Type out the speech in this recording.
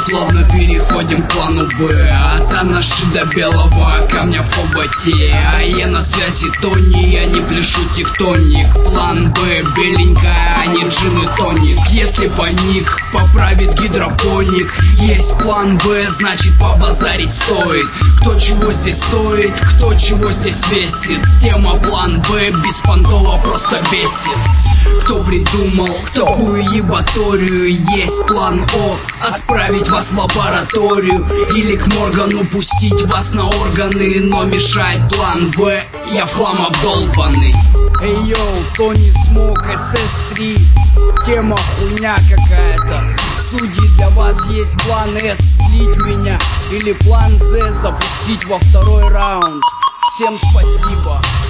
Словно переходим к плану Б. От Анаши до белого камня в хоботе. А я на связи Тони, я не пляшу тектоник. План Б, беленькая, а не джин и тоник. Если паник, поправит гидропоник. Есть план Б, значит побазарить стоит. Кто чего здесь стоит, кто чего здесь весит. Тема план Б беспонтово просто бесит. Кто придумал такую ебаторию? Есть план О, отправить вас в лабораторию. Или к Моргану пустить вас на органы. Но мешает план В, я в хлам обдолбанный. Эй йоу, Тони Смок, СС3. Тема хуйня какая-то. В студии для вас есть план С, слить меня. Или план З, запустить во второй раунд. Всем спасибо.